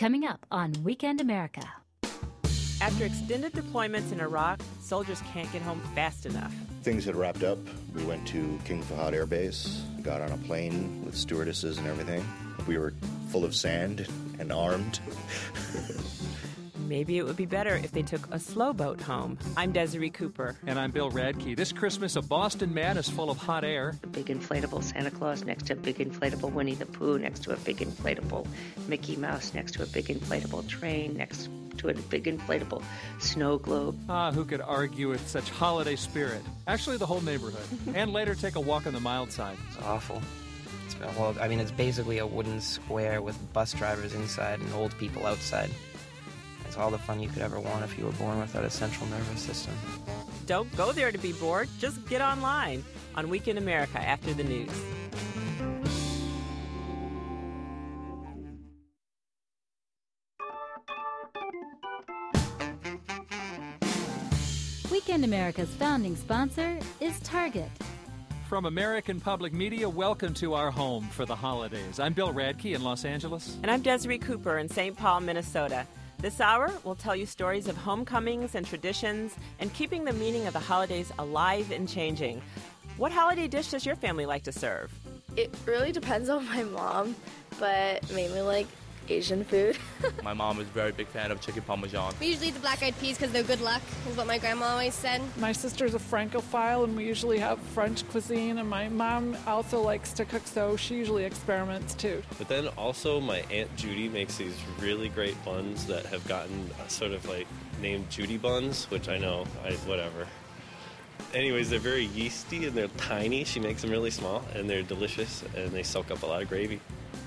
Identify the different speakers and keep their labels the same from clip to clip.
Speaker 1: coming up on Weekend America.
Speaker 2: After extended deployments in Iraq, soldiers can't get home fast enough.
Speaker 3: Things had wrapped up. We went to King Fahad Air Base, got on a plane with stewardesses and everything. We were full of sand and armed.
Speaker 2: Maybe it would be better if they took a slow boat home. I'm Desiree Cooper.
Speaker 4: And I'm Bill Radke. This Christmas, a Boston man is full of hot air.
Speaker 5: A big inflatable Santa Claus next to a big inflatable Winnie the Pooh, next to a big inflatable Mickey Mouse, next to a big inflatable train, next to a big inflatable snow globe.
Speaker 4: Who could argue with such holiday spirit? Actually, the whole neighborhood. And later take a walk on the mild side.
Speaker 6: It's awful. It's basically a wooden square with bus drivers inside and old people outside. It's all the fun you could ever want if you were born without a central nervous system.
Speaker 2: Don't go there to be bored. Just get online on Weekend America after the news.
Speaker 1: Weekend America's founding sponsor is Target.
Speaker 4: From American Public Media, welcome to our home for the holidays. I'm Bill Radke in Los Angeles.
Speaker 2: And I'm Desiree Cooper in St. Paul, Minnesota. This hour, we'll tell you stories of homecomings and traditions and keeping the meaning of the holidays alive and changing. What holiday dish does your family like to serve?
Speaker 7: It really depends on my mom, but mainly like Asian food.
Speaker 8: My mom is a very big fan of chicken parmesan.
Speaker 9: We usually eat the black-eyed peas because they're good luck, is what my grandma always said.
Speaker 10: My sister's a Francophile, and we usually have French cuisine, and my mom also likes to cook, so she usually experiments too.
Speaker 11: But then also my Aunt Judy makes these really great buns that have gotten sort of like named Judy buns, which I know, whatever. Anyways, they're very yeasty and they're tiny. She makes them really small and they're delicious and they soak up a lot of gravy.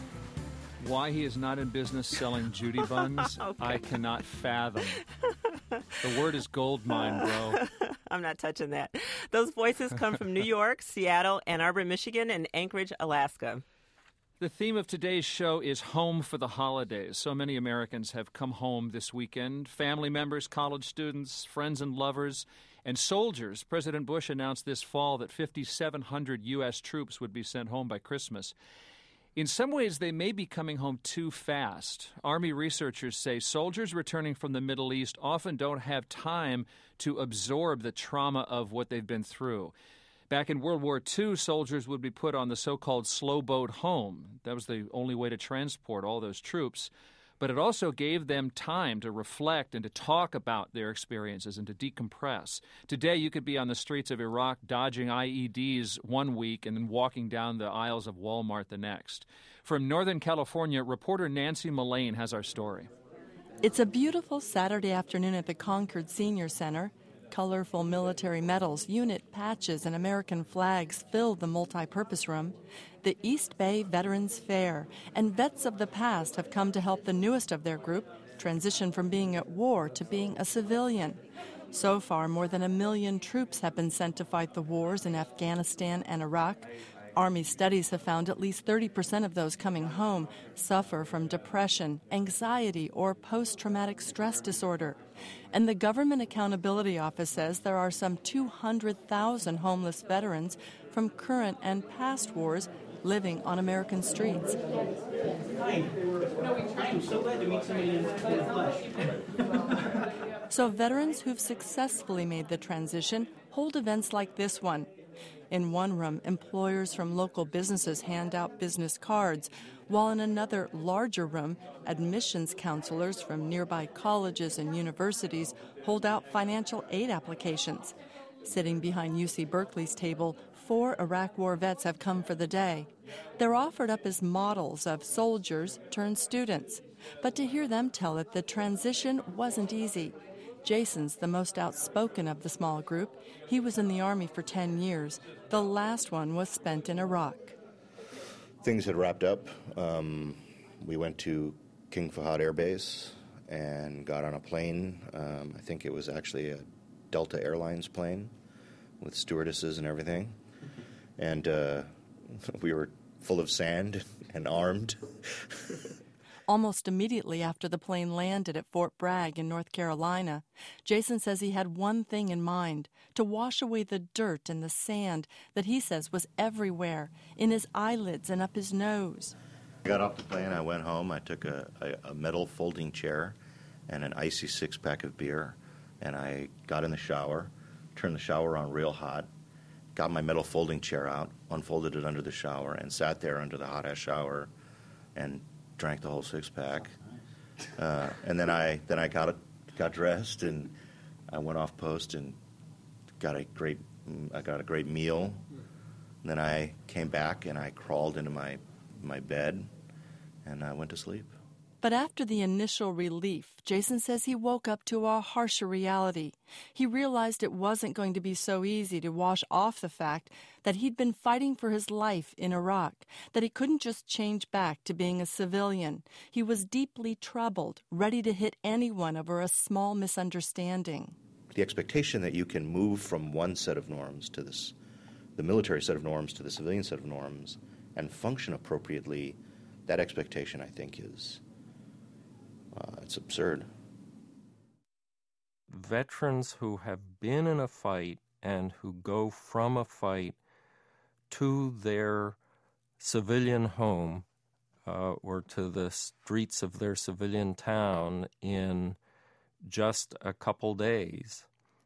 Speaker 4: Why he is not in business selling Judy buns, okay. I cannot fathom. The word is gold mine, bro.
Speaker 2: I'm not touching that. Those voices come from New York, Seattle, Ann Arbor, Michigan, and Anchorage, Alaska.
Speaker 4: The theme of today's show is home for the holidays. So many Americans have come home this weekend. Family members, college students, friends and lovers, and soldiers. President Bush announced this fall that 5,700 U.S. troops would be sent home by Christmas. In some ways, they may be coming home too fast. Army researchers say soldiers returning from the Middle East often don't have time to absorb the trauma of what they've been through. Back in World War II, soldiers would be put on the so-called slow boat home. That was the only way to transport all those troops. But it also gave them time to reflect and to talk about their experiences and to decompress. Today, you could be on the streets of Iraq dodging IEDs one week and then walking down the aisles of Walmart the next. From Northern California, reporter Nancy Mullane has our story.
Speaker 12: It's a beautiful Saturday afternoon at the Concord Senior Center. Colorful military medals, unit patches, and American flags fill the multi-purpose room. The East Bay Veterans Fair, and vets of the past have come to help the newest of their group transition from being at war to being a civilian. So far, more than 1 million troops have been sent to fight the wars in Afghanistan and Iraq. Army studies have found at least 30% of those coming home suffer from depression, anxiety, or post-traumatic stress disorder. And the Government Accountability Office says there are some 200,000 homeless veterans from current and past wars living on American streets.
Speaker 13: I'm so glad to meet somebody in flesh.
Speaker 12: So veterans who've successfully made the transition hold events like this one. In one room, employers from local businesses hand out business cards, while in another, larger room, admissions counselors from nearby colleges and universities hold out financial aid applications. Sitting behind UC Berkeley's table, 4 Iraq War vets have come for the day. They're offered up as models of soldiers turned students. But to hear them tell it, the transition wasn't easy. Jason's the most outspoken of the small group. He was in the Army for 10 years. The last one was spent in Iraq.
Speaker 3: Things had wrapped up. We went to King Fahad Air Base and got on a plane. I think it was actually a Delta Airlines plane with stewardesses and everything. And we were full of sand and armed.
Speaker 12: Almost immediately after the plane landed at Fort Bragg in North Carolina, Jason says he had one thing in mind: to wash away the dirt and the sand that he says was everywhere, in his eyelids and up his nose.
Speaker 3: I got off the plane, I went home, I took a metal folding chair and an icy six-pack of beer, and I got in the shower, turned the shower on real hot, got my metal folding chair out, unfolded it under the shower, and sat there under the hot-ass shower and drank the whole six-pack. And then I got dressed, and I went off post and got a great meal. And then I came back and I crawled into my bed and I went to sleep.
Speaker 12: But after the initial relief, Jason says he woke up to a harsher reality. He realized it wasn't going to be so easy to wash off the fact that he'd been fighting for his life in Iraq, that he couldn't just change back to being a civilian. He was deeply troubled, ready to hit anyone over a small misunderstanding.
Speaker 3: The expectation that you can move from one set of norms to the military set of norms to the civilian set of norms and function appropriately, that expectation, I think, is it's absurd.
Speaker 14: Veterans who have been in a fight and who go from a fight to their civilian home or to the streets of their civilian town in just a couple days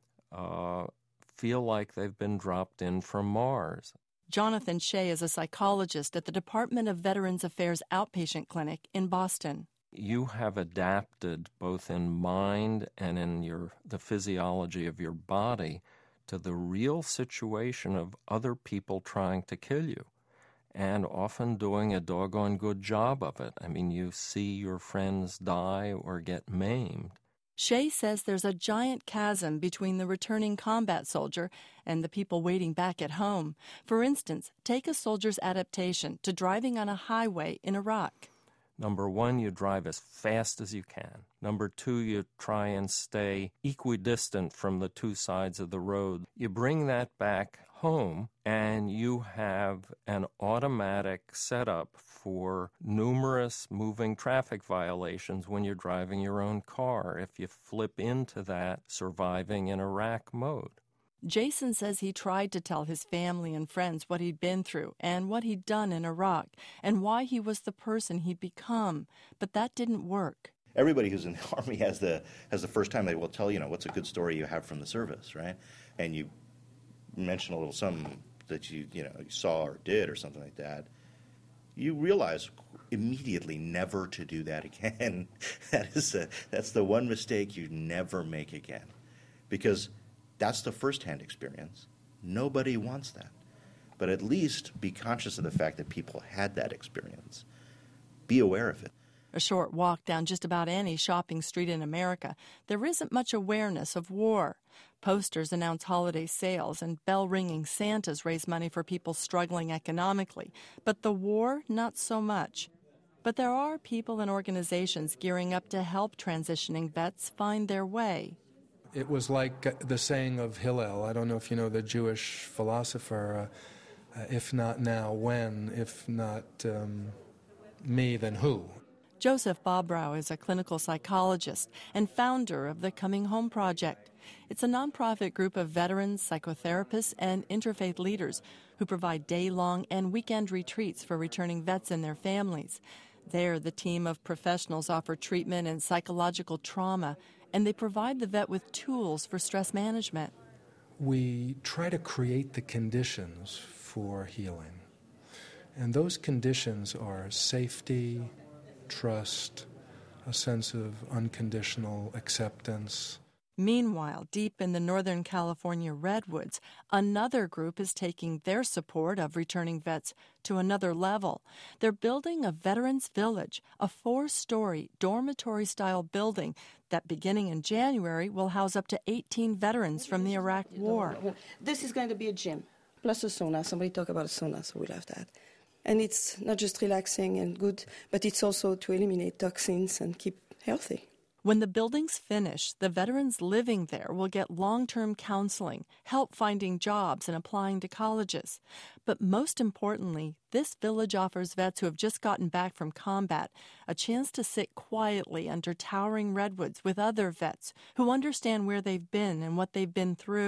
Speaker 14: feel like they've been dropped in from Mars.
Speaker 12: Jonathan Shea is a psychologist at the Department of Veterans Affairs Outpatient Clinic in Boston.
Speaker 14: You have adapted both in mind and in the physiology of your body to the real situation of other people trying to kill you, and often doing a doggone good job of it. I mean, you see your friends die or get maimed.
Speaker 12: Shea says there's a giant chasm between the returning combat soldier and the people waiting back at home. For instance, take a soldier's adaptation to driving on a highway in Iraq.
Speaker 14: Number one, you drive as fast as you can. Number two, you try and stay equidistant from the two sides of the road. You bring that back home, and you have an automatic setup for numerous moving traffic violations when you're driving your own car if you flip into that surviving in Iraq mode.
Speaker 12: Jason says he tried to tell his family and friends what he'd been through and what he'd done in Iraq and why he was the person he'd become, but that didn't work.
Speaker 3: Everybody who's in the Army has the first time they will tell, what's a good story you have from the service, right? And you mention a little something that you saw or did or something like that. You realize immediately never to do that again. That's the one mistake you never make again, because that's the first-hand experience. Nobody wants that. But at least be conscious of the fact that people had that experience. Be aware of it.
Speaker 12: A short walk down just about any shopping street in America, there isn't much awareness of war. Posters announce holiday sales and bell-ringing Santas raise money for people struggling economically. But the war, not so much. But there are people and organizations gearing up to help transitioning vets find their way.
Speaker 15: It was like the saying of Hillel. I don't know if you know the Jewish philosopher, if not now, when? If not me, then who?
Speaker 12: Joseph Bobrow is a clinical psychologist and founder of the Coming Home Project. It's a nonprofit group of veterans, psychotherapists, and interfaith leaders who provide day-long and weekend retreats for returning vets and their families. There, the team of professionals offer treatment and psychological trauma, and they provide the vet with tools for stress management.
Speaker 15: We try to create the conditions for healing. And those conditions are safety, trust, a sense of unconditional acceptance.
Speaker 12: Meanwhile, deep in the Northern California redwoods, another group is taking their support of returning vets to another level. They're building a veterans village, a 4-story dormitory-style building that, beginning in January, will house up to 18 veterans from the Iraq War.
Speaker 16: This is going to be a gym, plus a sauna. Somebody talked about a sauna, so we love that. And it's not just relaxing and good, but it's also to eliminate toxins and keep healthy.
Speaker 12: When the building's finished, the veterans living there will get long-term counseling, help finding jobs and applying to colleges. But most importantly, this village offers vets who have just gotten back from combat a chance to sit quietly under towering redwoods with other vets who understand where they've been and what they've been through.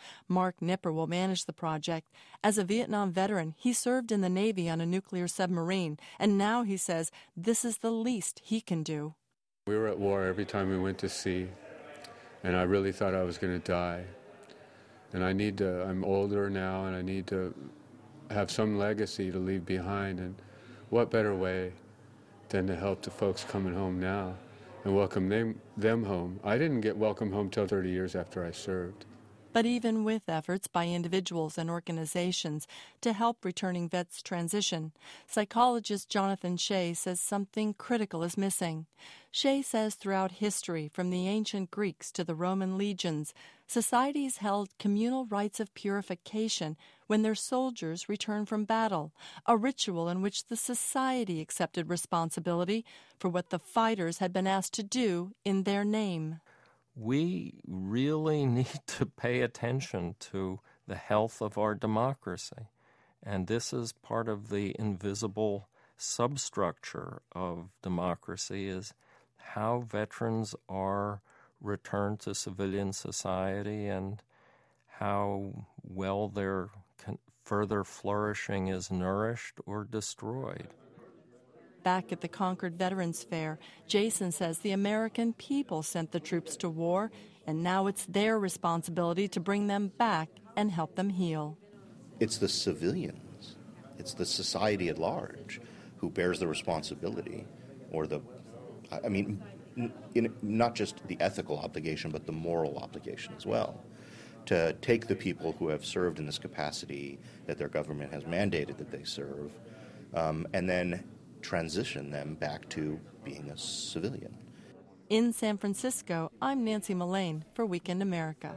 Speaker 12: Mark Nipper will manage the project. As a Vietnam veteran, he served in the Navy on a nuclear submarine, and now he says this is the least he can do.
Speaker 17: We were at war every time we went to sea, and I really thought I was going to die. And I'm older now, and I need to have some legacy to leave behind, and what better way than to help the folks coming home now and welcome them home. I didn't get welcomed home till 30 years after I served.
Speaker 12: But even with efforts by individuals and organizations to help returning vets transition, psychologist Jonathan Shea says something critical is missing. Shea says throughout history, from the ancient Greeks to the Roman legions, societies held communal rites of purification when their soldiers returned from battle, a ritual in which the society accepted responsibility for what the fighters had been asked to do in their name.
Speaker 14: We really need to pay attention to the health of our democracy. And this is part of the invisible substructure of democracy, is how veterans are returned to civilian society and how well their further flourishing is nourished or destroyed.
Speaker 12: Back at the Concord Veterans Fair, Jason says the American people sent the troops to war, and now it's their responsibility to bring them back and help them heal.
Speaker 3: It's the civilians, it's the society at large who bears the responsibility, or not just the ethical obligation, but the moral obligation as well, to take the people who have served in this capacity that their government has mandated that they serve, and then transition them back to being a civilian.
Speaker 12: In San Francisco, I'm Nancy Mullane for Weekend America.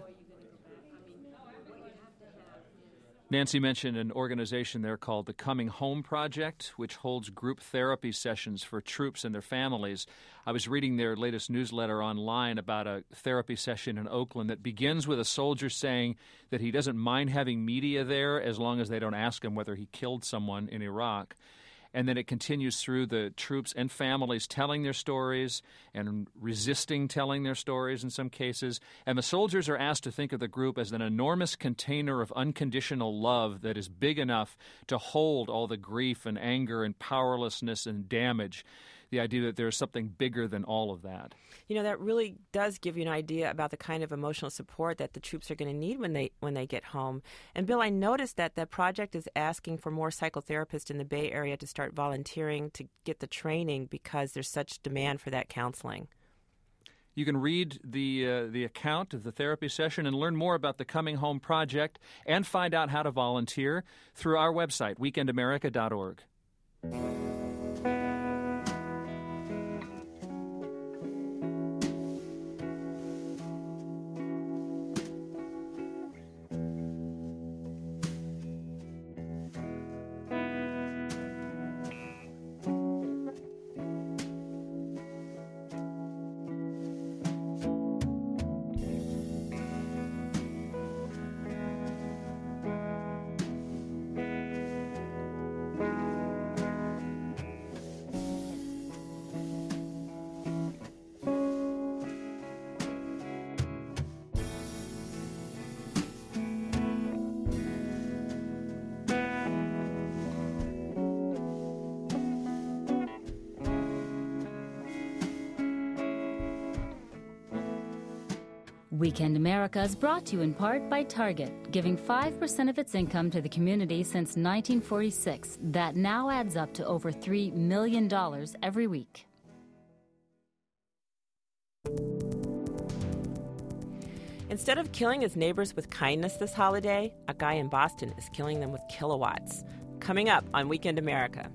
Speaker 4: Nancy mentioned an organization there called the Coming Home Project, which holds group therapy sessions for troops and their families. I was reading their latest newsletter online about a therapy session in Oakland that begins with a soldier saying that he doesn't mind having media there as long as they don't ask him whether he killed someone in Iraq. And then it continues through the troops and families telling their stories and resisting telling their stories in some cases. And the soldiers are asked to think of the group as an enormous container of unconditional love that is big enough to hold all the grief and anger and powerlessness and damage. The idea that there's something bigger than all of that.
Speaker 2: You know, that really does give you an idea about the kind of emotional support that the troops are going to need when they get home. And Bill, I noticed that the project is asking for more psychotherapists in the Bay Area to start volunteering to get the training because there's such demand for that counseling.
Speaker 4: You can read the account of the therapy session and learn more about the Coming Home Project and find out how to volunteer through our website, weekendamerica.org.
Speaker 1: Weekend America is brought to you in part by Target, giving 5% of its income to the community since 1946. That now adds up to over $3 million every week.
Speaker 2: Instead of killing his neighbors with kindness this holiday, a guy in Boston is killing them with kilowatts. Coming up on Weekend America.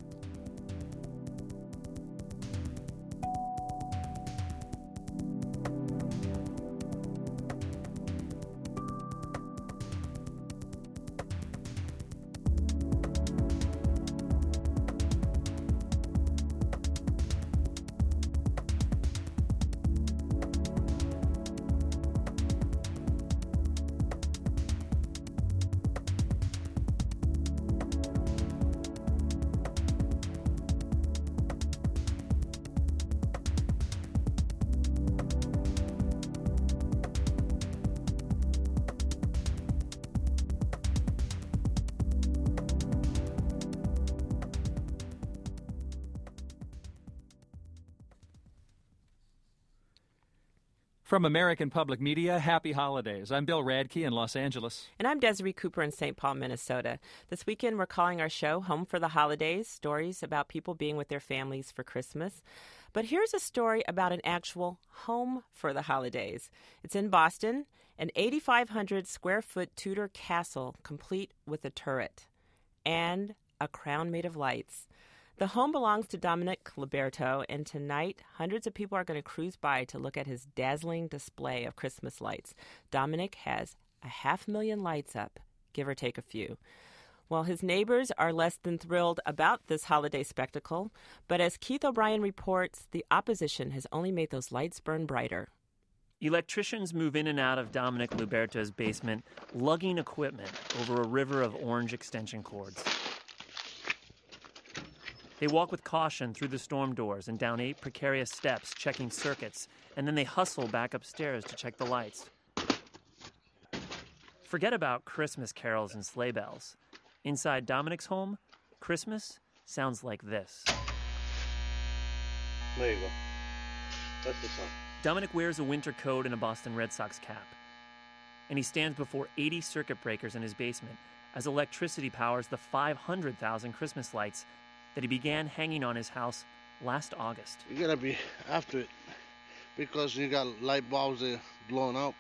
Speaker 4: From American Public Media, happy holidays. I'm Bill Radke in Los Angeles.
Speaker 2: And I'm Desiree Cooper in St. Paul, Minnesota. This weekend, we're calling our show Home for the Holidays, stories about people being with their families for Christmas. But here's a story about an actual home for the holidays. It's in Boston, an 8,500 square foot Tudor castle complete with a turret and a crown made of lights. The home belongs to Dominic Liberto, and tonight, hundreds of people are going to cruise by to look at his dazzling display of Christmas lights. Dominic has 500,000 lights up, give or take a few. Well, his neighbors are less than thrilled about this holiday spectacle, but as Keith O'Brien reports, the opposition has only made those lights burn brighter.
Speaker 18: Electricians move in and out of Dominic Liberto's basement, lugging equipment over a river of orange extension cords. They walk with caution through the storm doors and down 8 precarious steps, checking circuits, and then they hustle back upstairs to check the lights. Forget about Christmas carols and sleigh bells. Inside Dominic's home, Christmas sounds like this.
Speaker 19: There you go. That's the song.
Speaker 18: Dominic wears a winter coat and a Boston Red Sox cap. And he stands before 80 circuit breakers in his basement as electricity powers the 500,000 Christmas lights that he began hanging on his house last August.
Speaker 19: You gotta be after it because you got light bulbs that are blown out,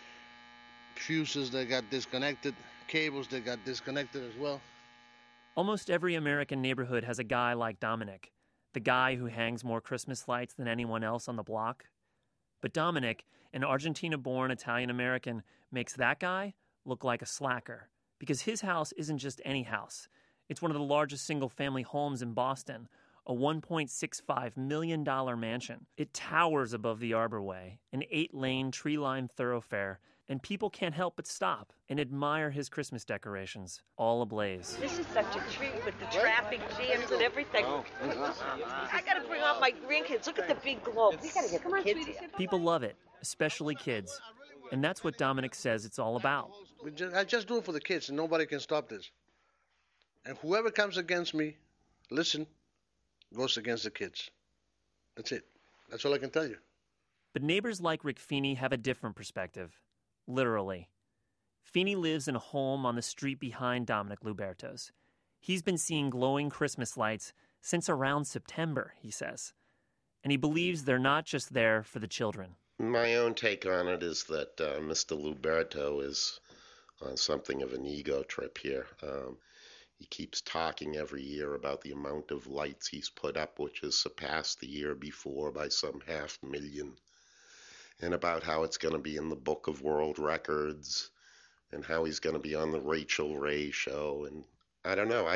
Speaker 19: fuses that got disconnected, cables that got disconnected as well.
Speaker 18: Almost every American neighborhood has a guy like Dominic, the guy who hangs more Christmas lights than anyone else on the block. But Dominic, an Argentina-born Italian-American, makes that guy look like a slacker because his house isn't just any house. It's one of the largest single-family homes in Boston, a $1.65 million mansion. It towers above the Arborway, an 8-lane, tree-lined thoroughfare, and people can't help but stop and admire his Christmas decorations, all ablaze.
Speaker 5: This is such a treat with the traffic jams and everything. I gotta bring out my grandkids. Look at the big globe. We gotta get the kids here.
Speaker 18: People love it, especially kids. And that's what Dominic says it's all about.
Speaker 19: I just do it for the kids, and nobody can stop this. And whoever comes against me, listen, goes against the kids. That's it. That's all I can tell you.
Speaker 18: But neighbors like Rick Feeney have a different perspective. Literally. Feeney lives in a home on the street behind Dominic Liberto's. He's been seeing glowing Christmas lights since around September, he says. And he believes they're not just there for the children.
Speaker 20: My own take on it is that Mr. Liberto is on something of an ego trip here. He keeps talking every year about the amount of lights he's put up, which has surpassed the year before by some 500,000, and about how it's going to be in the Book of World Records, and how he's going to be on the Rachel Ray show, and I don't know.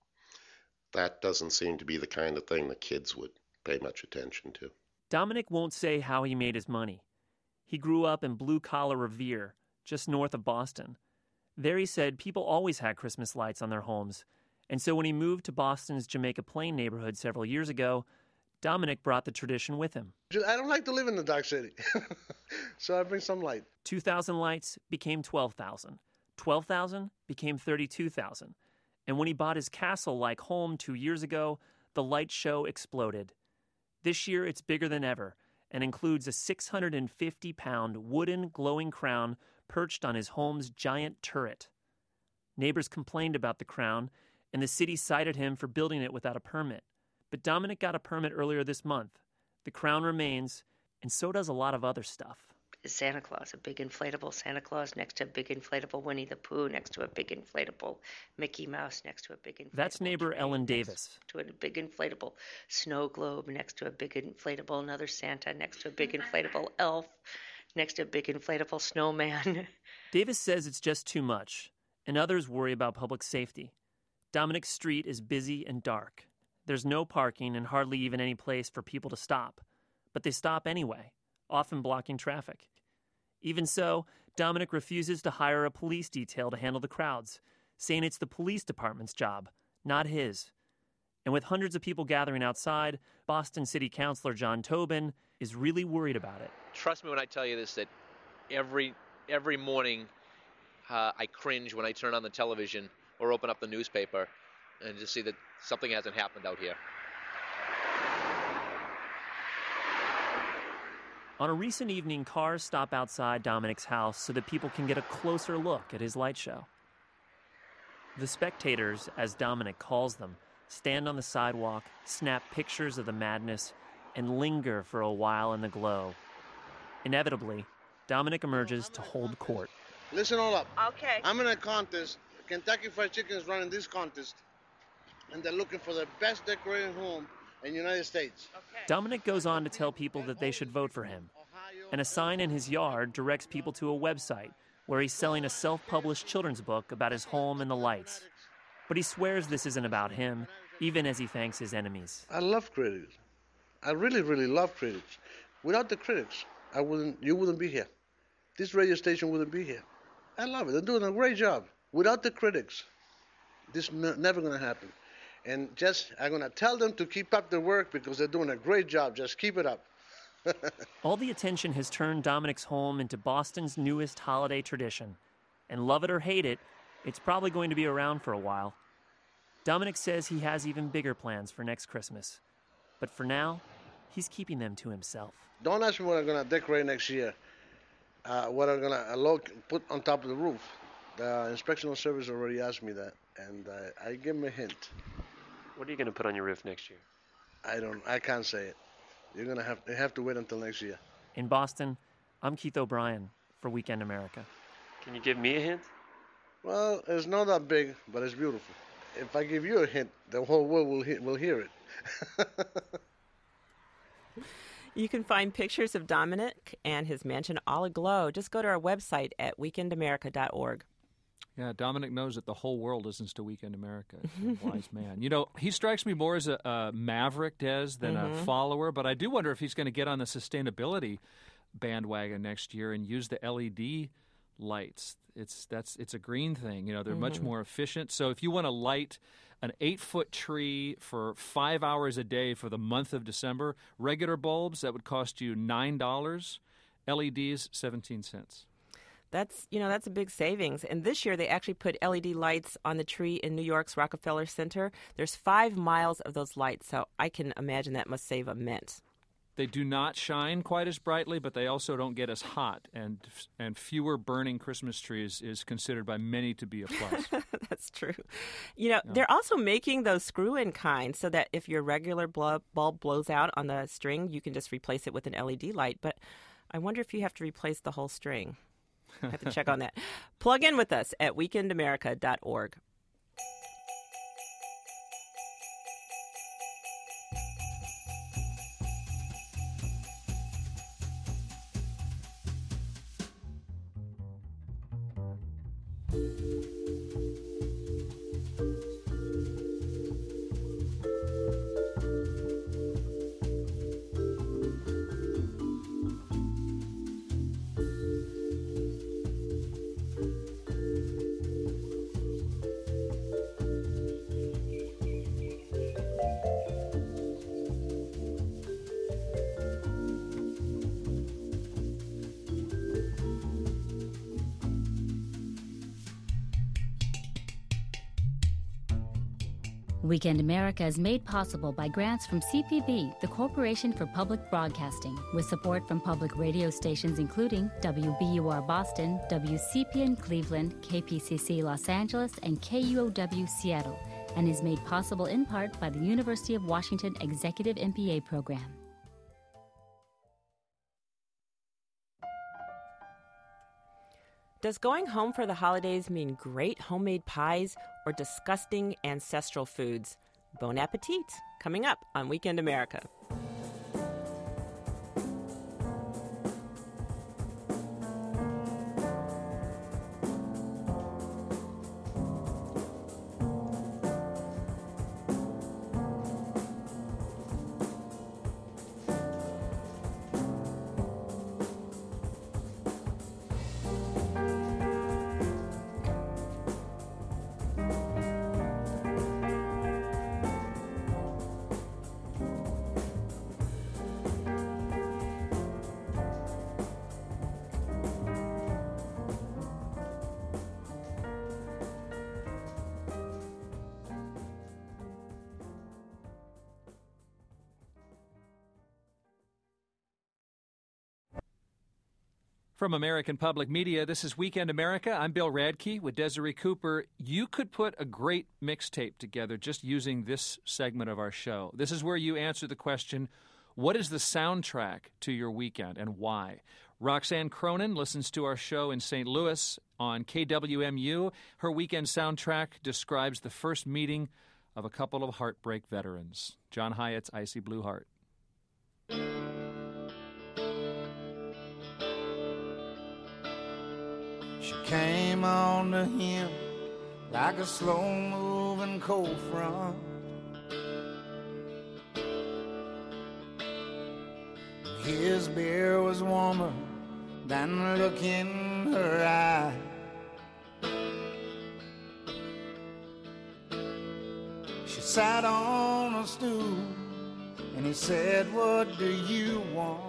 Speaker 20: That doesn't seem to be the kind of thing the kids would pay much attention to.
Speaker 18: Dominic won't say how he made his money. He grew up in blue-collar Revere, just north of Boston. There, he said, people always had Christmas lights on their homes. And so when he moved to Boston's Jamaica Plain neighborhood several years ago, Dominic brought the tradition with him.
Speaker 19: I don't like to live in the dark city, so I bring some light.
Speaker 18: 2,000 lights became 12,000. 12,000 became 32,000. And when he bought his castle-like home 2 years ago, the light show exploded. This year, it's bigger than ever and includes a 650-pound wooden glowing crown perched on his home's giant turret. Neighbors complained about the crown, and the city cited him for building it without a permit. But Dominic got a permit earlier this month. The crown remains, and so does a lot of other stuff.
Speaker 5: Santa Claus, a big inflatable Santa Claus next to a big inflatable Winnie the Pooh, next to a big inflatable Mickey Mouse, next to a big inflatable
Speaker 18: That's neighbor Ellen Davis.
Speaker 5: To a big inflatable snow globe, next to a big inflatable another Santa, next to a big inflatable elf, next to a big inflatable snowman.
Speaker 18: Davis says it's just too much, and others worry about public safety. Dominic's street is busy and dark. There's no parking and hardly even any place for people to stop. But they stop anyway, often blocking traffic. Even so, Dominic refuses to hire a police detail to handle the crowds, saying it's the police department's job, not his. And with hundreds of people gathering outside, Boston City Councilor John Tobin is really worried about it.
Speaker 21: Trust me when I tell you this, that every morning I cringe when I turn on the television or open up the newspaper and just see that something hasn't happened out here.
Speaker 18: On a recent evening, cars stop outside Dominic's house so that people can get a closer look at his light show. The spectators, as Dominic calls them, stand on the sidewalk, snap pictures of the madness, and linger for a while in the glow. Inevitably, Dominic emerges to hold court.
Speaker 19: Listen all up.
Speaker 9: Okay.
Speaker 19: I'm in a contest. Kentucky Fried Chicken is running this contest, and they're looking for the best decorated home in the United States.
Speaker 9: Okay.
Speaker 18: Dominic goes on to tell people that they should vote for him, and a sign in his yard directs people to a website where he's selling a self-published children's book about his home and the lights. But he swears this isn't about him, even as he thanks his enemies.
Speaker 19: I love critics. I really, really love critics. Without the critics, you wouldn't be here. This radio station wouldn't be here. I love it. They're doing a great job. Without the critics, this is never going to happen. And I'm going to tell them to keep up the work because they're doing a great job. Just keep it up.
Speaker 18: All the attention has turned Dominic's home into Boston's newest holiday tradition. And love it or hate it, it's probably going to be around for a while. Dominic says he has even bigger plans for next Christmas. But for now, he's keeping them to himself.
Speaker 19: Don't ask me what I'm going to decorate next year. What I'm going to put on top of the roof. The inspectional service already asked me that, and I give them a hint.
Speaker 18: What are you going to put on your roof next year?
Speaker 19: I can't say it. You have to wait until next year.
Speaker 18: In Boston, I'm Keith O'Brien for Weekend America. Can you give me a hint?
Speaker 19: Well, it's not that big, but it's beautiful. If I give you a hint, the whole world will hear it.
Speaker 2: You can find pictures of Dominic and his mansion all aglow. Just go to our website at weekendamerica.org.
Speaker 4: Yeah, Dominic knows that the whole world listens to Weekend America. He's a wise man. You know, he strikes me more as a maverick, Des, than a follower, but I do wonder if he's going to get on the sustainability bandwagon next year and use the LED lights. It's a green thing. You know, they're much more efficient. So if you want to light an 8-foot tree for 5 hours a day for the month of December, regular bulbs, that would cost you $9. LEDs, 17 cents.
Speaker 2: That's a big savings. And this year they actually put LED lights on the tree in New York's Rockefeller Center. There's 5 miles of those lights, so I can imagine that must save a mint.
Speaker 4: They do not shine quite as brightly, but they also don't get as hot. And fewer burning Christmas trees is considered by many to be a plus.
Speaker 2: That's true. You know, they're also making those screw-in kind so that if your regular bulb blows out on the string, you can just replace it with an LED light. But I wonder if you have to replace the whole string. I have to check on that. Plug in with us at weekendamerica.org.
Speaker 1: Weekend America is made possible by grants from CPB, the Corporation for Public Broadcasting, with support from public radio stations including WBUR Boston, WCPN Cleveland, KPCC Los Angeles, and KUOW Seattle, and is made possible in part by the University of Washington Executive MBA Program.
Speaker 2: Does going home for the holidays mean great homemade pies or disgusting ancestral foods? Bon appetit, coming up on Weekend America.
Speaker 4: From American Public Media, this is Weekend America. I'm Bill Radke with Desiree Cooper. You could put a great mixtape together just using this segment of our show. This is where you answer the question, what is the soundtrack to your weekend and why? Roxanne Cronin listens to our show in St. Louis on KWMU. Her weekend soundtrack describes the first meeting of a couple of heartbreak veterans. John Hyatt's Icy Blue Heart.
Speaker 6: She came on to him like a slow-moving cold front. His beer was warmer than the look in her eye. She sat on a stool and he said, "What do you want?"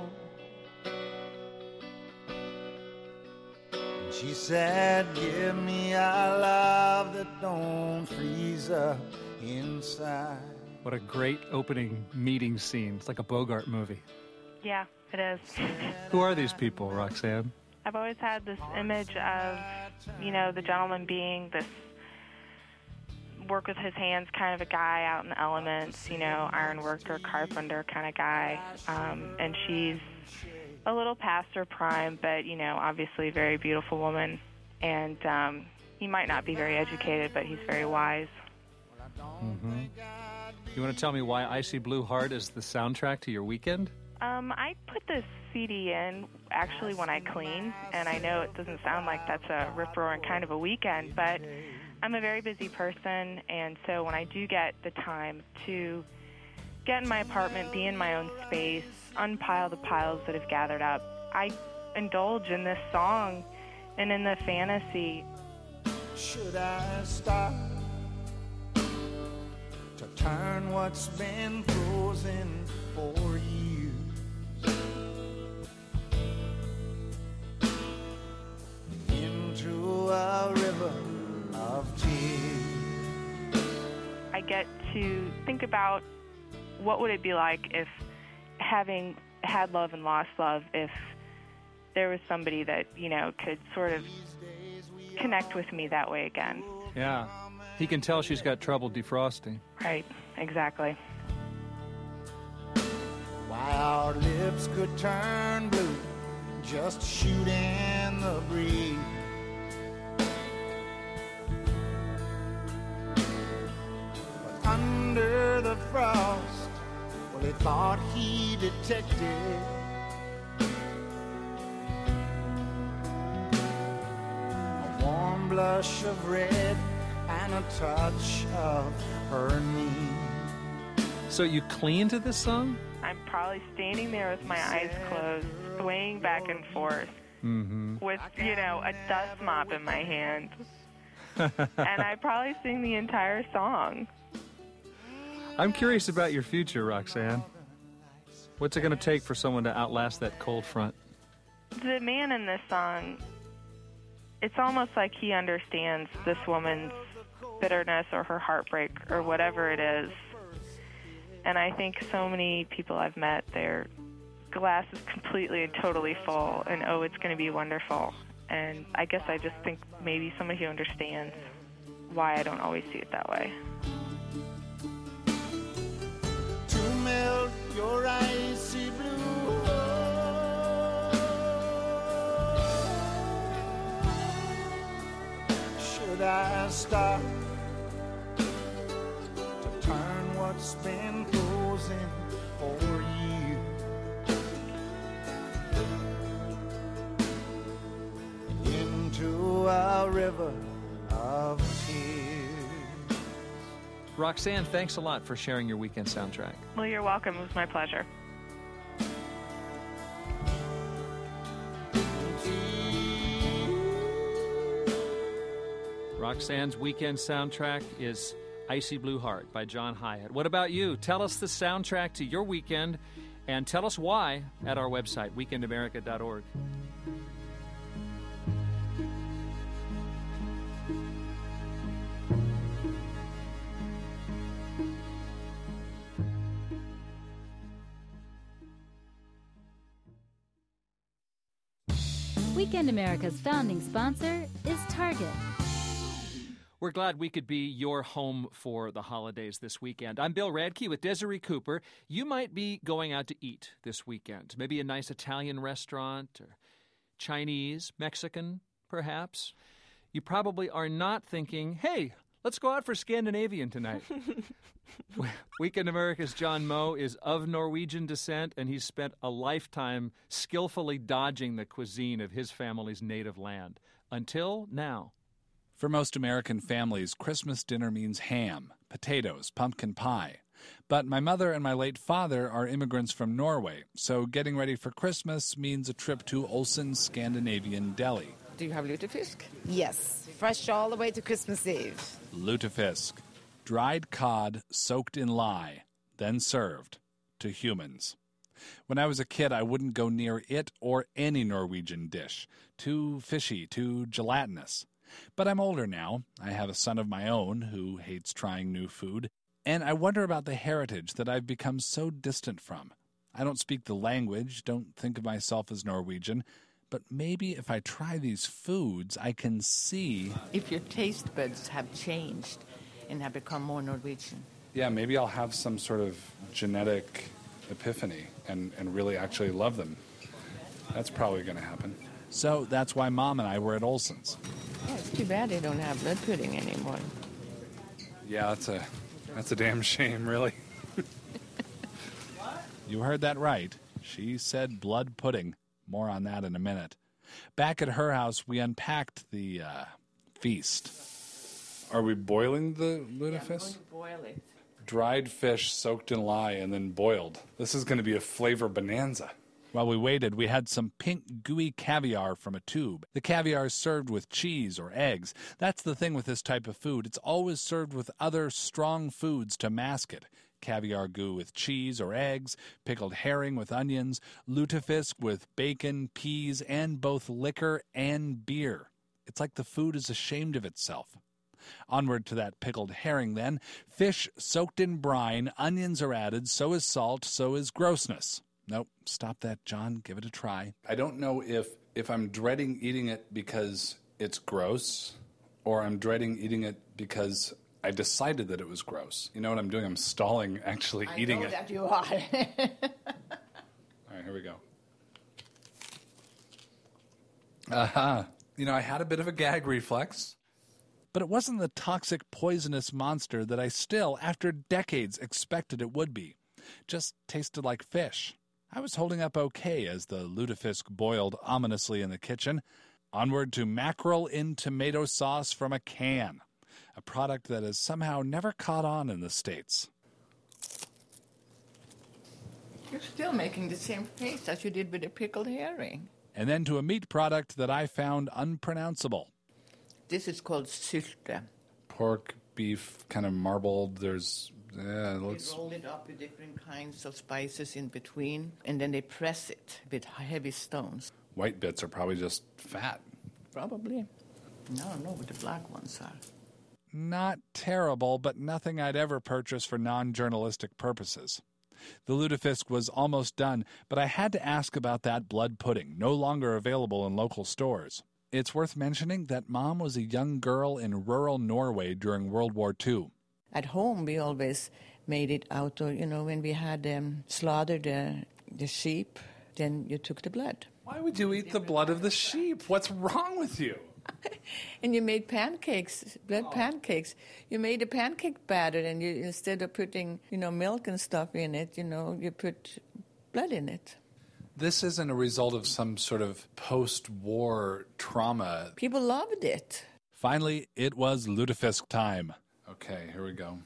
Speaker 6: She said, "Give me a love that don't freeze up inside."
Speaker 4: What a great opening meeting scene. It's like a Bogart movie.
Speaker 22: Yeah, it is.
Speaker 4: Who are these people, Roxanne?
Speaker 22: I've always had this image of, the gentleman being this work with his hands kind of a guy out in the elements, iron worker, carpenter kind of guy. And she's a little past her prime, but, obviously a very beautiful woman. And he might not be very educated, but he's very wise.
Speaker 4: Mm-hmm. You want to tell me why Icy Blue Heart is the soundtrack to your weekend?
Speaker 22: I put this CD in actually when I clean, and I know it doesn't sound like that's a rip-roaring kind of a weekend, but I'm a very busy person, and so when I do get the time to get in my apartment, be in my own space, unpile the piles that have gathered up, I indulge in this song and in the fantasy.
Speaker 6: Should I stop to turn what's been frozen for years into a river of tears?
Speaker 22: I get to think about what would it be like if, having had love and lost love, if there was somebody that, could sort of connect with me that way again.
Speaker 4: Yeah. He can tell she's got trouble defrosting.
Speaker 22: Right, exactly.
Speaker 6: Why our lips could turn blue just shooting the breeze. But under the frost, well, he thought he detected a warm blush of red and a touch of her knee.
Speaker 4: So you clean to this song?
Speaker 22: I'm probably standing there with my eyes closed, swaying back and forth with, a dust mop in my hand. And I probably sing the entire song.
Speaker 4: I'm curious about your future, Roxanne. What's it going to take for someone to outlast that cold front?
Speaker 22: The man in this song, it's almost like he understands this woman's bitterness or her heartbreak or whatever it is. And I think so many people I've met, their glass is completely and totally full, and it's going to be wonderful. And I guess I just think maybe somebody who understands why I don't always see it that way.
Speaker 6: To melt your icy blue heart, should I stop to turn what's been frozen for you into a river of tears?
Speaker 4: Roxanne, thanks a lot for sharing your weekend soundtrack.
Speaker 22: Well, you're welcome. It was my pleasure.
Speaker 4: Roxanne's weekend soundtrack is Icy Blue Heart by John Hyatt. What about you? Tell us the soundtrack to your weekend and tell us why at our website, weekendamerica.org.
Speaker 1: Weekend America's founding sponsor is Target.
Speaker 4: We're glad we could be your home for the holidays this weekend. I'm Bill Radke with Desiree Cooper. You might be going out to eat this weekend. Maybe a nice Italian restaurant or Chinese, Mexican, perhaps. You probably are not thinking, hey, let's go out for Scandinavian tonight. Weekend America's John Moe is of Norwegian descent, and he's spent a lifetime skillfully dodging the cuisine of his family's native land. Until now.
Speaker 7: For most American families, Christmas dinner means ham, potatoes, pumpkin pie. But my mother and my late father are immigrants from Norway, so getting ready for Christmas means a trip to Olsen's Scandinavian Deli.
Speaker 8: Do you have lutefisk? Yes, fresh all the way to Christmas Eve.
Speaker 7: Lutefisk, dried cod soaked in lye, then served to humans. When I was a kid, I wouldn't go near it or any Norwegian dish. Too fishy, too gelatinous. But I'm older now. I have a son of my own who hates trying new food, and I wonder about the heritage that I've become so distant from. I don't speak the language, don't think of myself as Norwegian, but maybe if I try these foods, I can see...
Speaker 8: If your taste buds have changed and have become more Norwegian.
Speaker 7: Yeah, maybe I'll have some sort of genetic epiphany and really actually love them. That's probably going to happen. So that's why Mom and I were at Olsen's.
Speaker 8: Yeah, it's too bad they don't have blood pudding anymore.
Speaker 7: Yeah, that's a damn shame, really. You heard that right. She said blood pudding. More on that in a minute. Back at her house, we unpacked the feast. Are we boiling the lutefisk?
Speaker 8: Yeah, I'm going to boil it.
Speaker 7: Dried fish soaked in lye and then boiled. This is going to be a flavor bonanza. While we waited, we had some pink, gooey caviar from a tube. The caviar is served with cheese or eggs. That's the thing with this type of food. It's always served with other strong foods to mask it. Caviar goo with cheese or eggs, pickled herring with onions, lutefisk with bacon, peas, and both liquor and beer. It's like the food is ashamed of itself. Onward to that pickled herring, then. Fish soaked in brine, onions are added, so is salt, so is grossness. Nope, stop that, John. Give it a try. I don't know if I'm dreading eating it because it's gross, or I'm dreading eating it because I decided that it was gross. You know what I'm doing? I'm stalling actually eating it.
Speaker 8: I know that you are.
Speaker 7: All right, here we go. Aha. You know, I had a bit of a gag reflex. But it wasn't the toxic, poisonous monster that I still, after decades, expected it would be. Just tasted like fish. I was holding up okay as the lutefisk boiled ominously in the kitchen. Onward to mackerel in tomato sauce from a can, a product that has somehow never caught on in the States.
Speaker 8: You're still making the same face as you did with the pickled herring.
Speaker 7: And then to a meat product that I found unpronounceable.
Speaker 8: This is called sylte.
Speaker 7: Pork, beef, kind of marbled. There's...
Speaker 8: They roll it up with different kinds of spices in between, and then they press it with heavy stones.
Speaker 7: White bits are probably just fat.
Speaker 8: Probably. I don't know what the black ones are.
Speaker 7: Not terrible, but nothing I'd ever purchase for non-journalistic purposes. The lutefisk was almost done, but I had to ask about that blood pudding, no longer available in local stores. It's worth mentioning that Mom was a young girl in rural Norway during World War II.
Speaker 8: At home, we always made it out of, when we had slaughtered the sheep, then you took the blood.
Speaker 7: Why would you eat the blood of the sheep? What's wrong with you?
Speaker 8: And you made pancakes, pancakes. You made a pancake batter, and you, instead of putting, milk and stuff in it, you put blood in it.
Speaker 7: This isn't a result of some sort of post-war trauma.
Speaker 8: People loved it.
Speaker 7: Finally, it was lutefisk time. Okay, here we go.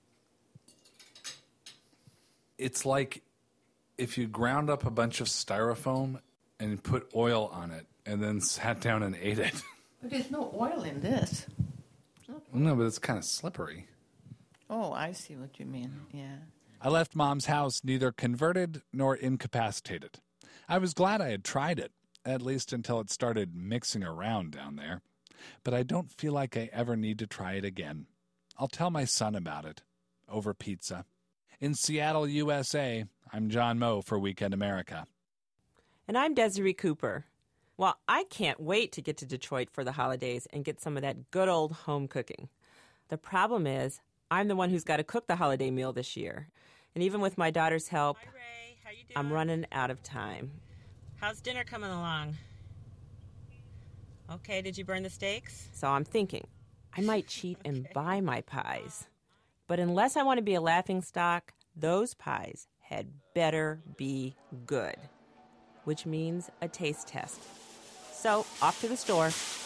Speaker 7: It's like if you ground up a bunch of styrofoam and put oil on it and then sat down and ate it.
Speaker 8: But there's no oil in this.
Speaker 7: No, but it's kind of slippery.
Speaker 8: Oh, I see what you mean, yeah.
Speaker 7: I left Mom's house neither converted nor incapacitated. I was glad I had tried it, at least until it started mixing around down there. But I don't feel like I ever need to try it again. I'll tell my son about it, over pizza. In Seattle, USA, I'm John Moe for Weekend America.
Speaker 2: And I'm Desiree Cooper. Well, I can't wait to get to Detroit for the holidays and get some of that good old home cooking. The problem is, I'm the one who's got to cook the holiday meal this year. And even with my daughter's help, Hi, Ray. How you doing? I'm running out of time. How's dinner coming along? Okay, did you burn the steaks? So I'm thinking, I might cheat and buy my pies. But unless I want to be a laughingstock, those pies had better be good, which means a taste test. So, off to the store.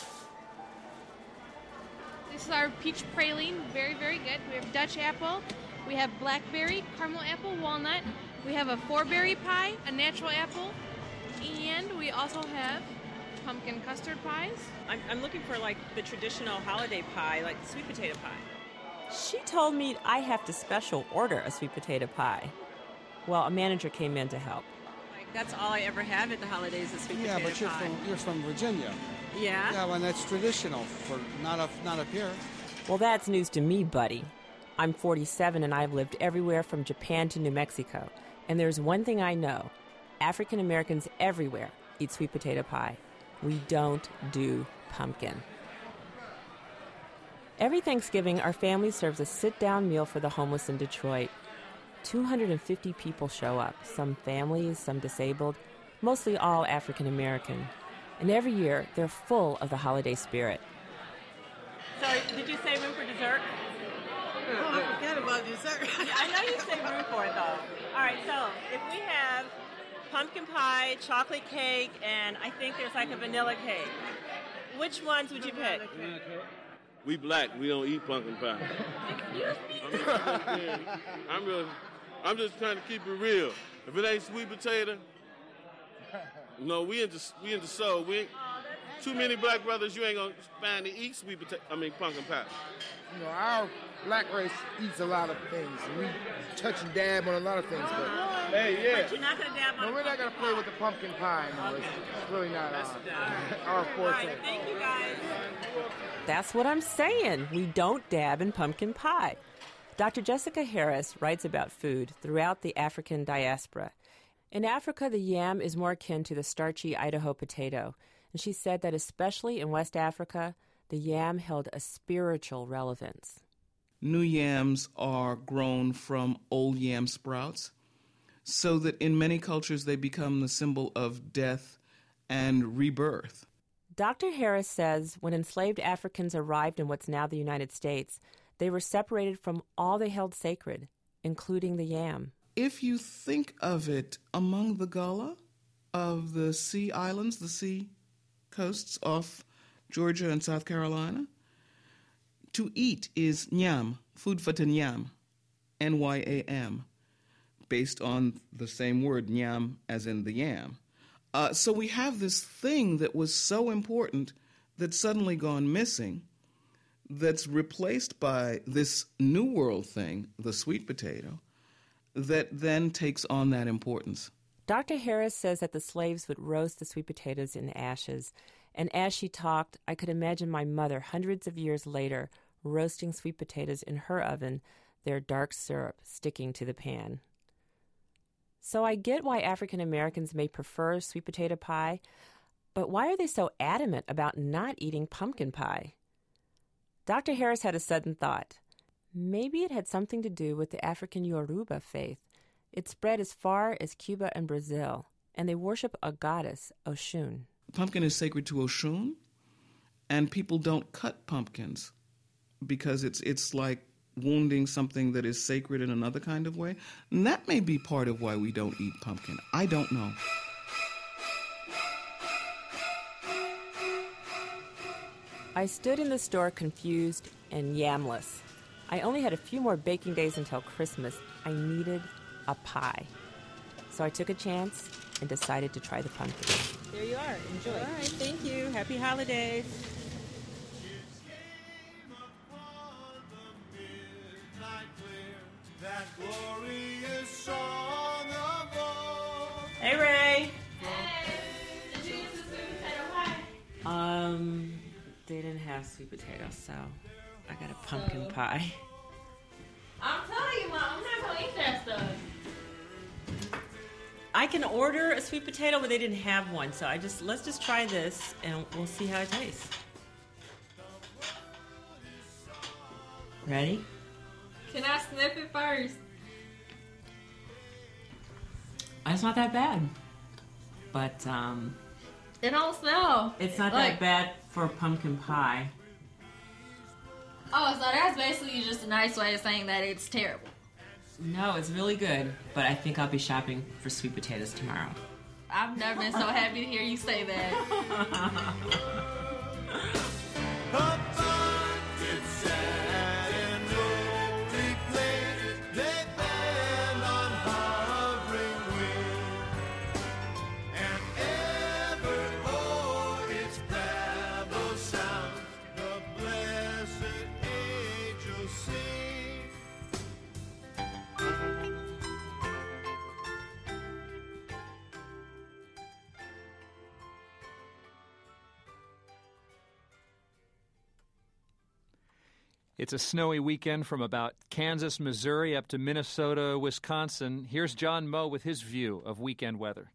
Speaker 10: This is our peach praline, very, very good. We have Dutch apple, we have blackberry, caramel apple, walnut. We have a 4-berry pie, a natural apple, and we also have pumpkin custard pies.
Speaker 2: I'm looking for, like, the traditional holiday pie, like sweet potato pie. She told me I have to special order a sweet potato pie. Well, a manager came in to help. That's all I ever have at the holidays is sweet potato pie.
Speaker 11: Yeah, but you're from Virginia.
Speaker 2: Yeah?
Speaker 11: Yeah, well, that's traditional, for not up here.
Speaker 2: Well, that's news to me, buddy. I'm 47 and I've lived everywhere from Japan to New Mexico. And there's one thing I know. African Americans everywhere eat sweet potato pie. We don't do pumpkin. Every Thanksgiving, our family serves a sit-down meal for the homeless in Detroit. 250 people show up, some families, some disabled, mostly all African American. And every year, they're full of the holiday spirit. Sorry, did you say room for dessert?
Speaker 23: Oh, I forgot about dessert.
Speaker 2: I know you say room for it, though. All right, so if we have pumpkin pie, chocolate cake, and I think there's like a vanilla cake, which ones would you pick?
Speaker 24: We black, we don't eat pumpkin pie. I'm just trying to keep it real. If it ain't sweet potato, no, we into soul. We ain't, too many black brothers, you ain't gonna find to eat pumpkin pie.
Speaker 23: You know, our black race eats a lot of things. We touch and dab on a lot of things, but
Speaker 2: But you're not gonna dab on.
Speaker 23: No, we're not gonna play with the pumpkin pie. No, it's really not our forte.
Speaker 2: All right, thank you guys. That's what I'm saying. We don't dab in pumpkin pie. Dr. Jessica Harris writes about food throughout the African diaspora. In Africa, the yam is more akin to the starchy Idaho potato, and she said that especially in West Africa, the yam held a spiritual relevance.
Speaker 25: New yams are grown from old yam sprouts, so that in many cultures they become the symbol of death and rebirth.
Speaker 2: Dr. Harris says when enslaved Africans arrived in what's now the United States, they were separated from all they held sacred, including the yam.
Speaker 25: If you think of it, among the Gullah of the sea islands, the sea coasts off Georgia and South Carolina, to eat is nyam, food for to nyam, N-Y-A-M, based on the same word, nyam, as in the yam. So we have this thing that was so important that's suddenly gone missing, that's replaced by this new world thing, the sweet potato, that then takes on that importance.
Speaker 2: Dr. Harris says that the slaves would roast the sweet potatoes in ashes, and as she talked, I could imagine my mother hundreds of years later roasting sweet potatoes in her oven, their dark syrup sticking to the pan. So I get why African Americans may prefer sweet potato pie, but why are they so adamant about not eating pumpkin pie? Dr. Harris had a sudden thought. Maybe it had something to do with the African Yoruba faith. It spread as far as Cuba and Brazil, and they worship a goddess, Oshun.
Speaker 25: Pumpkin is sacred to Oshun, and people don't cut pumpkins because it's like wounding something that is sacred in another kind of way. And that may be part of why we don't eat pumpkin. I don't know.
Speaker 2: I stood in the store confused and yamless. I only had a few more baking days until Christmas. I needed a pie. So I took a chance and decided to try the pumpkin. There you are. Enjoy. All right, thank you. Happy holidays. Hey, Ray. They didn't have sweet potatoes, so I got a pumpkin pie.
Speaker 9: I'm telling you, Mom, I'm not going to eat that stuff.
Speaker 2: I can order a sweet potato, but they didn't have one. So let's just try this, and we'll see how it tastes. Ready?
Speaker 10: Can I sniff it first?
Speaker 2: It's not that bad, but
Speaker 10: it don't smell.
Speaker 2: It's not that bad for pumpkin pie.
Speaker 10: Oh, so that's basically just a nice way of saying that it's terrible.
Speaker 2: No, it's really good, but I think I'll be shopping for sweet potatoes tomorrow.
Speaker 10: I've never been so happy to hear you say that.
Speaker 4: It's a snowy weekend from about Kansas, Missouri, up to Minnesota, Wisconsin. Here's John Moe with his view of weekend weather.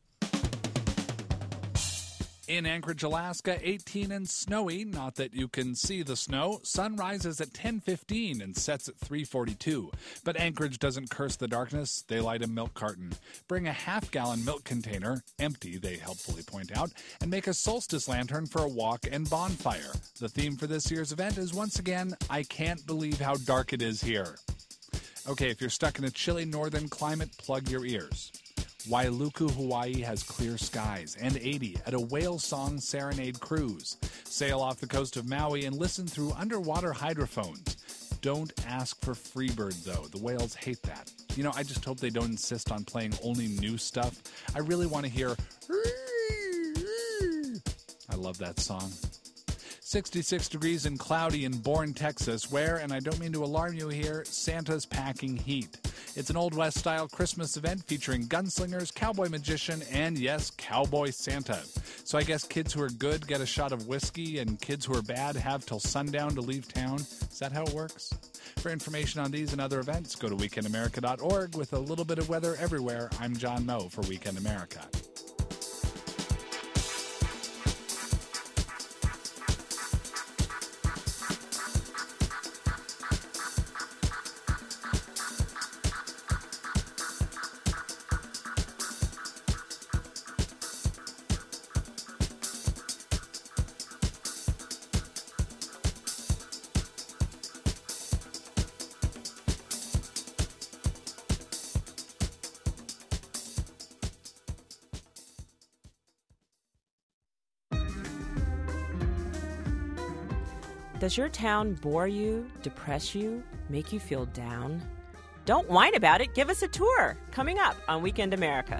Speaker 7: In Anchorage, Alaska, 18 and snowy. Not that you can see the snow. Sun rises at 10:15 and sets at 3:42. But Anchorage doesn't curse the darkness. They light a milk carton. Bring a half-gallon milk container, empty, they helpfully point out, and make a solstice lantern for a walk and bonfire. The theme for this year's event is once again, I can't believe how dark it is here. Okay, if you're stuck in a chilly northern climate, plug your ears. Wailuku, Hawaii has clear skies and 80 at a whale song serenade cruise. Sail off the coast of Maui and listen through underwater hydrophones. Don't ask for Freebird, though. The whales hate that. You know, I just hope they don't insist on playing only new stuff. I really want to hear... I love that song. 66 degrees and cloudy in Bourne, Texas, where, and I don't mean to alarm you here, Santa's packing heat. It's an Old West-style Christmas event featuring gunslingers, cowboy magician, and, yes, cowboy Santa. So I guess kids who are good get a shot of whiskey, and kids who are bad have till sundown to leave town. Is that how it works? For information on these and other events, go to weekendamerica.org. With a little bit of weather everywhere, I'm John Moe for Weekend America.
Speaker 2: Does your town bore you, depress you, make you feel down? Don't whine about it. Give us a tour. Coming up on Weekend America.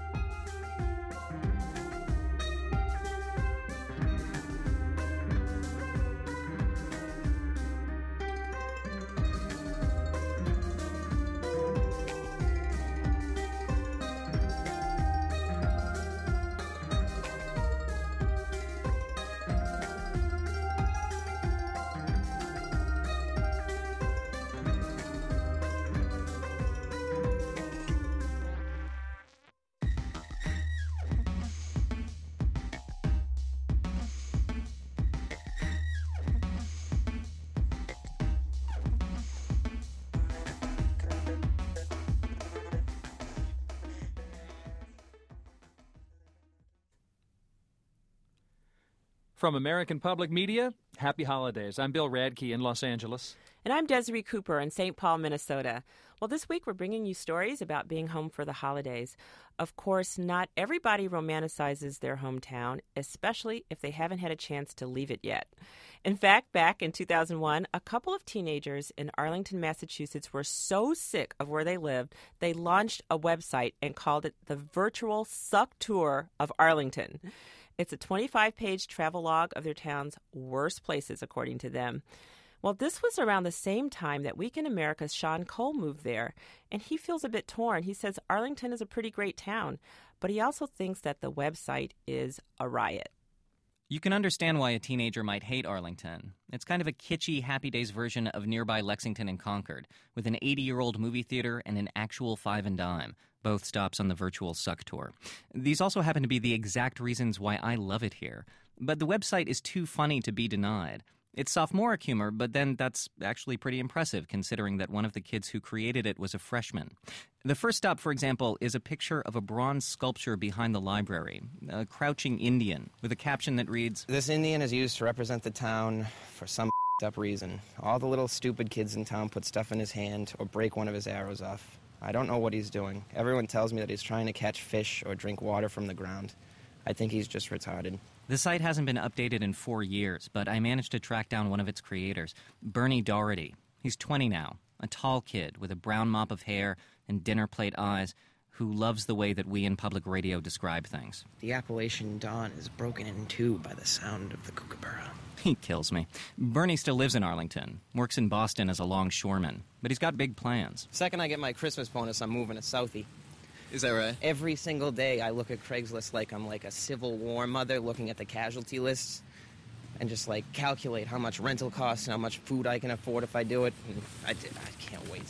Speaker 4: From American Public Media, happy holidays. I'm Bill Radke in Los Angeles.
Speaker 2: And I'm Desiree Cooper in St. Paul, Minnesota. Well, this week we're bringing you stories about being home for the holidays. Of course, not everybody romanticizes their hometown, especially if they haven't had a chance to leave it yet. In fact, back in 2001, a couple of teenagers in Arlington, Massachusetts were so sick of where they lived, they launched a website and called it the Virtual Suck Tour of Arlington. It's a 25-page travelogue of their town's worst places, according to them. Well, this was around the same time that Weekend America's Sean Cole moved there, and he feels a bit torn. He says Arlington is a pretty great town, but he also thinks that the website is a riot.
Speaker 13: You can understand why a teenager might hate Arlington. It's kind of a kitschy Happy Days version of nearby Lexington and Concord, with an 80-year-old movie theater and an actual Five and Dime, both stops on the virtual Suck tour. These also happen to be the exact reasons why I love it here. But the website is too funny to be denied. It's sophomoric humor, but then that's actually pretty impressive, considering that one of the kids who created it was a freshman. The first stop, for example, is a picture of a bronze sculpture behind the library, a crouching Indian, with a caption that reads,
Speaker 14: "This Indian is used to represent the town for some up reason. All the little stupid kids in town put stuff in his hand or break one of his arrows off. I don't know what he's doing. Everyone tells me that he's trying to catch fish or drink water from the ground. I think he's just retarded."
Speaker 13: The site hasn't been updated in 4 years, but I managed to track down one of its creators, Bernie Doherty. He's 20 now, a tall kid with a brown mop of hair and dinner plate eyes who loves the way that we in public radio describe things.
Speaker 14: "The Appalachian dawn is broken in two by the sound of the kookaburra."
Speaker 13: He kills me. Bernie still lives in Arlington, works in Boston as a longshoreman, but he's got big plans.
Speaker 14: "Second I get my Christmas bonus, I'm moving to Southie."
Speaker 15: Is that right?
Speaker 14: Every single day I look at Craigslist like I'm like a Civil War mother looking at the casualty lists and just like calculate how much rental costs and how much food I can afford if I do it. And I can't wait.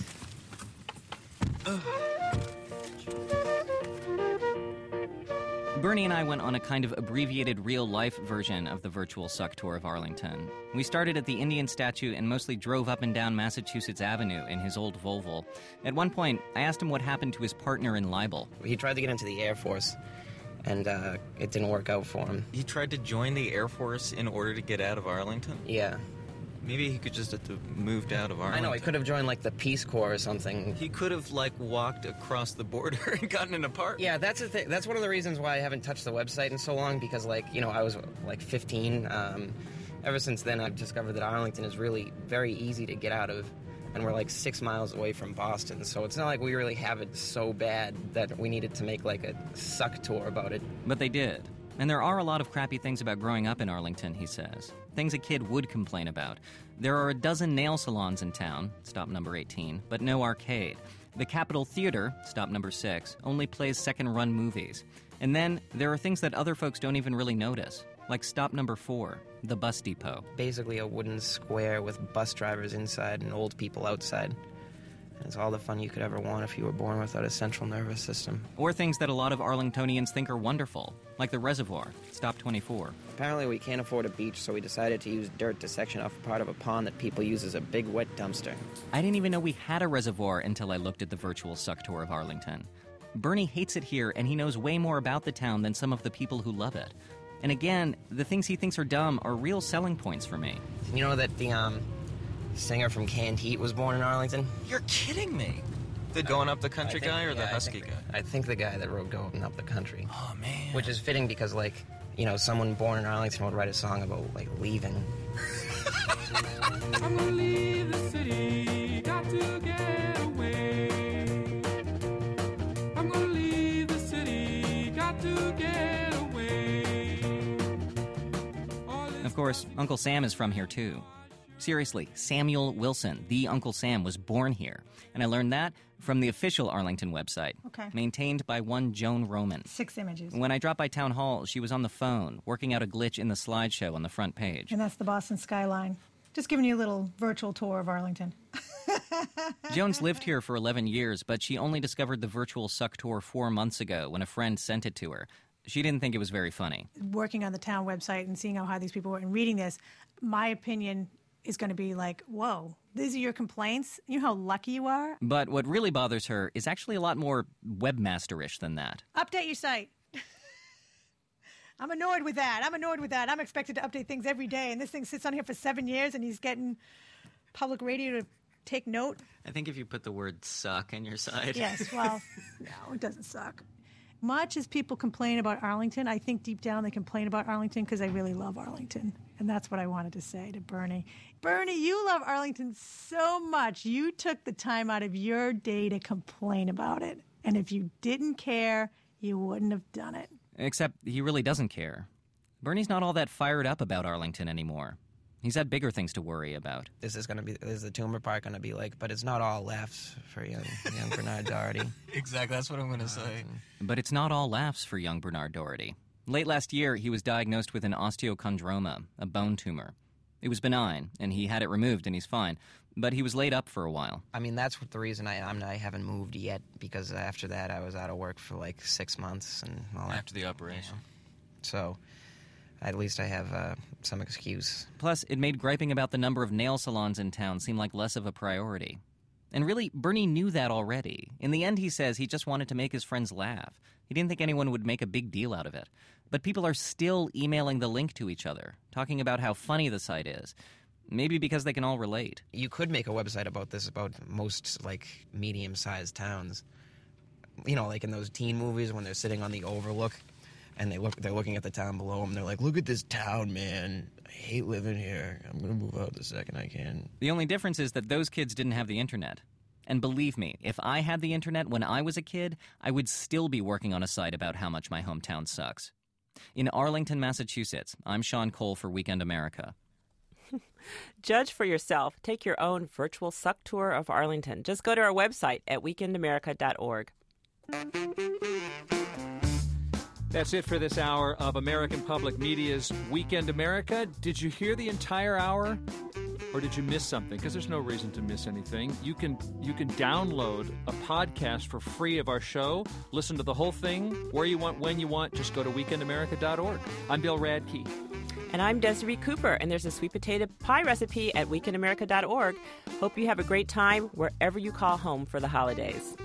Speaker 13: Bernie and I went on a kind of abbreviated real-life version of the virtual Suck tour of Arlington. We started at the Indian statue and mostly drove up and down Massachusetts Avenue in his old Volvo. At one point, I asked him what happened to his partner in libel.
Speaker 14: He tried to get into the Air Force, and it didn't work out for him.
Speaker 15: He tried to join the Air Force in order to get out of Arlington?
Speaker 14: Yeah.
Speaker 15: Maybe he could just have moved out of Arlington.
Speaker 14: I know, he could have joined, like, the Peace Corps or something.
Speaker 15: He could have, like, walked across the border and gotten an apartment.
Speaker 14: Yeah, that's the thing. That's one of the reasons why I haven't touched the website in so long, because, like, you know, I was, like, 15. Ever since then, I've discovered that Arlington is really very easy to get out of, and we're, like, 6 miles away from Boston, so it's not like we really have it so bad that we needed to make, like, a Suck tour about it.
Speaker 13: But they did. And there are a lot of crappy things about growing up in Arlington, he says. Things a kid would complain about. There are a dozen nail salons in town, stop number 18, but no arcade. The Capitol Theater, stop number 6, only plays second-run movies. And then there are things that other folks don't even really notice, like stop number 4, the bus depot.
Speaker 14: Basically a wooden square with bus drivers inside and old people outside. It's all the fun you could ever want if you were born without a central nervous system.
Speaker 13: Or things that a lot of Arlingtonians think are wonderful, like the reservoir, stop 24.
Speaker 14: Apparently we can't afford a beach, so we decided to use dirt to section off a part of a pond that people use as a big wet dumpster.
Speaker 13: I didn't even know we had a reservoir until I looked at the virtual Suck tour of Arlington. Bernie hates it here, and he knows way more about the town than some of the people who love it. And again, the things he thinks are dumb are real selling points for me.
Speaker 14: You know that the singer from Canned Heat was born in Arlington?
Speaker 15: You're kidding me. The Going Up the Country guy or the Husky guy?
Speaker 14: I think the guy that wrote Going Up the Country.
Speaker 15: Oh, man.
Speaker 14: Which is fitting because, like, you know, someone born in Arlington would write a song about, like, leaving.
Speaker 16: I'm gonna leave the city, got to get away. I'm gonna leave the city, got to get away.
Speaker 13: Of course, Uncle Sam is from here, too. Seriously, Samuel Wilson, the Uncle Sam, was born here. And I learned that from the official Arlington website, maintained by one Joan Roman.
Speaker 17: 6 images.
Speaker 13: When I dropped by Town Hall, she was on the phone, working out a glitch in the slideshow on the front page.
Speaker 17: And that's the Boston skyline. Just giving you a little virtual tour of Arlington.
Speaker 13: Joan's lived here for 11 years, but she only discovered the virtual Suck tour 4 months ago when a friend sent it to her. She didn't think it was very funny.
Speaker 17: Working on the town website and seeing how high these people were and reading this, my opinion is going to be like, whoa, these are your complaints? You know how lucky you are?
Speaker 13: But what really bothers her is actually a lot more webmaster-ish than that.
Speaker 17: Update your site. I'm annoyed with that. I'm expected to update things every day, and this thing sits on here for 7 years, and he's getting public radio to take note.
Speaker 15: I think if you put the word suck in your site.
Speaker 17: Yes, well, no, it doesn't suck. Much as people complain about Arlington, I think deep down they complain about Arlington because they really love Arlington. And that's what I wanted to say to Bernie. Bernie, you love Arlington so much. You took the time out of your day to complain about it. And if you didn't care, you wouldn't have done it.
Speaker 13: Except he really doesn't care. Bernie's not all that fired up about Arlington anymore. He's had bigger things to worry about.
Speaker 14: Is the Toomer Park going to be like, but it's not all laughs for young Bernard Doherty.
Speaker 15: Exactly, that's what I'm going to say.
Speaker 13: But it's not all laughs for young Bernard Doherty. Late last year, he was diagnosed with an osteochondroma, a bone tumor. It was benign, and he had it removed, and he's fine. But he was laid up for a while.
Speaker 14: I mean, that's the reason I haven't moved yet, because after that I was out of work for like 6 months and all that.
Speaker 15: After the operation.
Speaker 14: So at least I have some excuse.
Speaker 13: Plus, it made griping about the number of nail salons in town seem like less of a priority. And really, Bernie knew that already. In the end, he says he just wanted to make his friends laugh. He didn't think anyone would make a big deal out of it. But people are still emailing the link to each other, talking about how funny the site is. Maybe because they can all relate.
Speaker 14: You could make a website about this, about most, like, medium-sized towns. You know, like in those teen movies when they're sitting on the overlook and they're looking at the town below them. They're like, look at this town, man. I hate living here. I'm going to move out the second I can.
Speaker 13: The only difference is that those kids didn't have the internet. And believe me, if I had the internet when I was a kid, I would still be working on a site about how much my hometown sucks. In Arlington, Massachusetts, I'm Sean Cole for Weekend America.
Speaker 2: Judge for yourself. Take your own virtual suck tour of Arlington. Just go to our website at weekendamerica.org.
Speaker 4: That's it for this hour of American Public Media's Weekend America. Did you hear the entire hour? Or did you miss something? Because there's no reason to miss anything. You can download a podcast for free of our show. Listen to the whole thing where you want, when you want. Just go to weekendamerica.org. I'm Bill Radke.
Speaker 2: And I'm Desiree Cooper, and there's a sweet potato pie recipe at weekendamerica.org. Hope you have a great time wherever you call home for the holidays.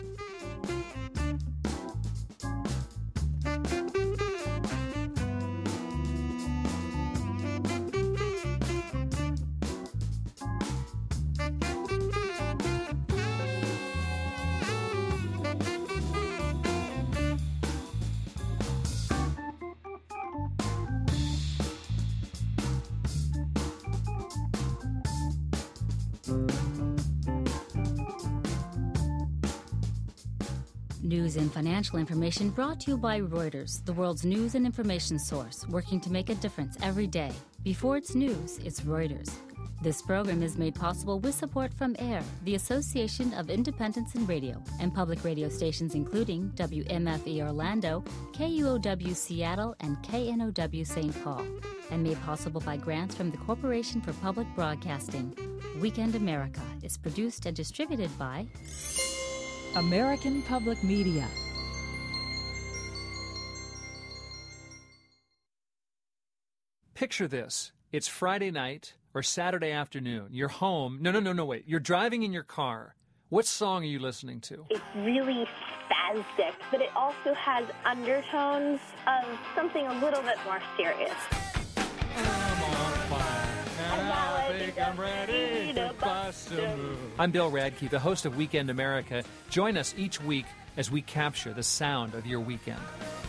Speaker 1: News and financial information brought to you by Reuters, the world's news and information source, working to make a difference every day. Before it's news, it's Reuters. This program is made possible with support from AIR, the Association of Independents in Radio, and public radio stations including WMFE Orlando, KUOW Seattle, and KNOW St. Paul, and made possible by grants from the Corporation for Public Broadcasting. Weekend America is produced and distributed by
Speaker 3: American Public Media.
Speaker 4: Picture this. It's Friday night or Saturday afternoon. You're home. No, wait. You're driving in your car. What song are you listening to?
Speaker 5: It's really spastic, but it also has undertones of something a little bit more serious.
Speaker 4: I'm ready to bust a move. I'm Bill Radke, the host of Weekend America. Join us each week as we capture the sound of your weekend.